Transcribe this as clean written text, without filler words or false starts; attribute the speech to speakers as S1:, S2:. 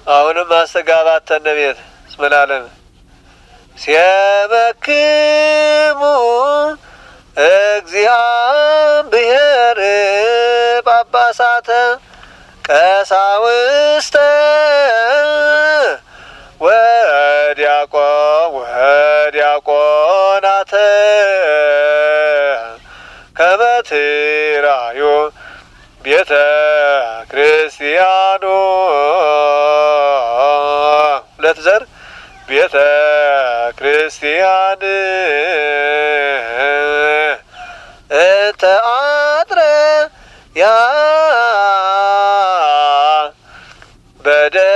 S1: አሁንም ማስተጋባት ተነቤት ስመላለም ሲያበክሙ እግዚአብሔር ጳጳሳተ ቀሳውስተ ወዲያቆናተ ከመ ትራዩ ቤተ ክርስቲያኑ ሁለት ዘር ቤተ ክርስቲያን እንተ አጥረ ያ በደ